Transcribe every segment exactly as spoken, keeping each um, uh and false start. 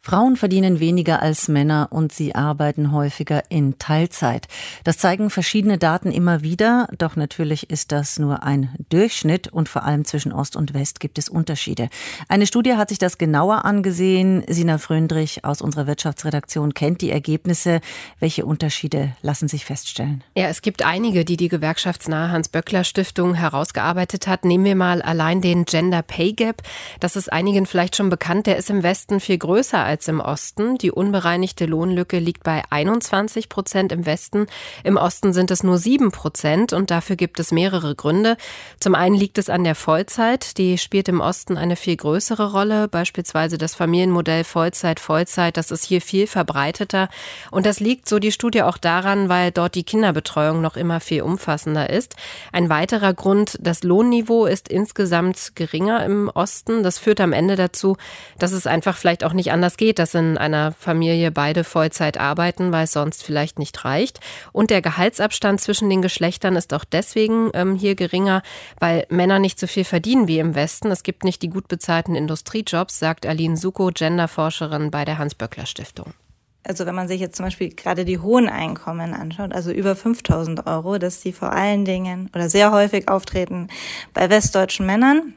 Frauen verdienen weniger als Männer und sie arbeiten häufiger in Teilzeit. Das zeigen verschiedene Daten immer wieder, doch natürlich ist das nur ein Durchschnitt und vor allem zwischen Ost und West gibt es Unterschiede. Eine Studie hat sich das genauer angesehen. Sina Fröndrich aus unserer Wirtschaftsredaktion kennt die Ergebnisse. Welche Unterschiede lassen sich feststellen? Ja, es gibt einige, die die gewerkschaftsnahe Hans-Böckler-Stiftung herausgearbeitet hat. Nehmen wir mal allein den Gender Pay Gap. Das ist einigen vielleicht schon bekannt. Der ist im Westen viel größer als im Osten. Die unbereinigte Lohnlücke liegt bei einundzwanzig Prozent im Westen. Im Osten sind es nur sieben Prozent und dafür gibt es mehrere Gründe. Zum einen liegt es an der Vollzeit. Die spielt im Osten eine viel größere Rolle. Beispielsweise das Familienmodell Vollzeit, Vollzeit. Das ist hier viel verbreiteter. Und das liegt, so die Studie, auch daran, weil dort die Kinderbetreuung noch immer viel umfassender ist. Ein weiterer Grund, das Lohnniveau ist insgesamt geringer im Osten. Das führt am Ende dazu, dass es einfach vielleicht auch nicht anders geht, dass in einer Familie beide Vollzeit arbeiten, weil es sonst vielleicht nicht reicht. Und der Gehaltsabstand zwischen den Geschlechtern ist auch deswegen ähm, hier geringer, weil Männer nicht so viel verdienen wie im Westen. Es gibt nicht die gut bezahlten Industriejobs, sagt Aline Suko, Genderforscherin bei der Hans-Böckler-Stiftung. Also wenn man sich jetzt zum Beispiel gerade die hohen Einkommen anschaut, also über fünftausend Euro, dass die vor allen Dingen oder sehr häufig auftreten bei westdeutschen Männern,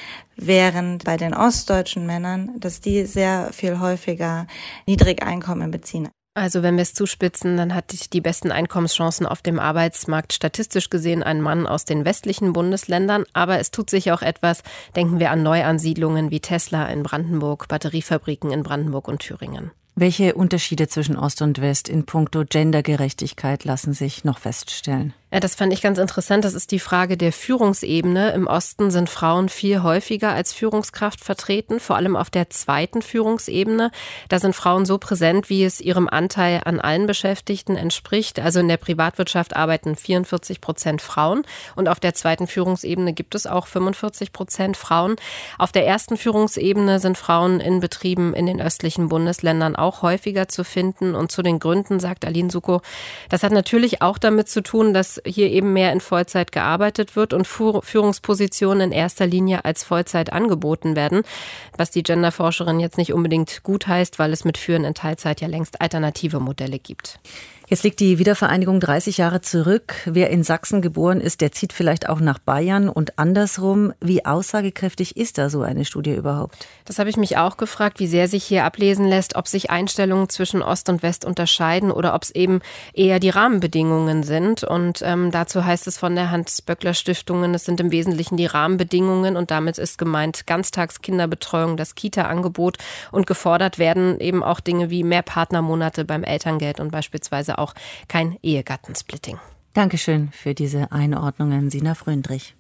während bei den ostdeutschen Männern, dass die sehr viel häufiger Niedrigeinkommen beziehen. Also wenn wir es zuspitzen, dann hat die besten Einkommenschancen auf dem Arbeitsmarkt statistisch gesehen ein Mann aus den westlichen Bundesländern. Aber es tut sich auch etwas, denken wir an Neuansiedlungen wie Tesla in Brandenburg, Batteriefabriken in Brandenburg und Thüringen. Welche Unterschiede zwischen Ost und West in puncto Gendergerechtigkeit lassen sich noch feststellen? Ja, das fand ich ganz interessant. Das ist die Frage der Führungsebene. Im Osten sind Frauen viel häufiger als Führungskraft vertreten, vor allem auf der zweiten Führungsebene. Da sind Frauen so präsent, wie es ihrem Anteil an allen Beschäftigten entspricht. Also in der Privatwirtschaft arbeiten vierundvierzig Prozent Frauen und auf der zweiten Führungsebene gibt es auch fünfundvierzig Prozent Frauen. Auf der ersten Führungsebene sind Frauen in Betrieben in den östlichen Bundesländern auch häufiger zu finden. Und zu den Gründen, sagt Aline Suko, das hat natürlich auch damit zu tun, dass hier eben mehr in Vollzeit gearbeitet wird und Führungspositionen in erster Linie als Vollzeit angeboten werden, was die Genderforscherin jetzt nicht unbedingt gut heißt, weil es mit Führen in Teilzeit ja längst alternative Modelle gibt. Jetzt liegt die Wiedervereinigung dreißig Jahre zurück. Wer in Sachsen geboren ist, der zieht vielleicht auch nach Bayern und andersrum. Wie aussagekräftig ist da so eine Studie überhaupt? Das habe ich mich auch gefragt, wie sehr sich hier ablesen lässt, ob sich Einstellungen zwischen Ost und West unterscheiden oder ob es eben eher die Rahmenbedingungen sind. Und ähm, dazu heißt es von der Hans-Böckler-Stiftung, es sind im Wesentlichen die Rahmenbedingungen und damit ist gemeint Ganztagskinderbetreuung, das Kita-Angebot und gefordert werden eben auch Dinge wie mehr Partnermonate beim Elterngeld und beispielsweise auch kein Ehegattensplitting. Dankeschön für diese Einordnungen, Sina Fröndrich.